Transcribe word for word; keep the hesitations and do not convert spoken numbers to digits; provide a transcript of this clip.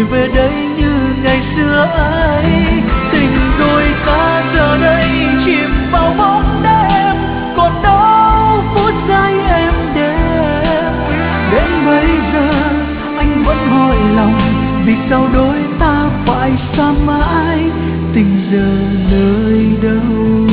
về đây như ngày xưa ấy. Tình đôi ta giờ đây chìm vào bóng đêm, còn đâu phút giây em đêm. Đến bây giờ anh vẫn hỏi lòng, vì sao đôi ta phải xa mãi, tình giờ nơi đâu.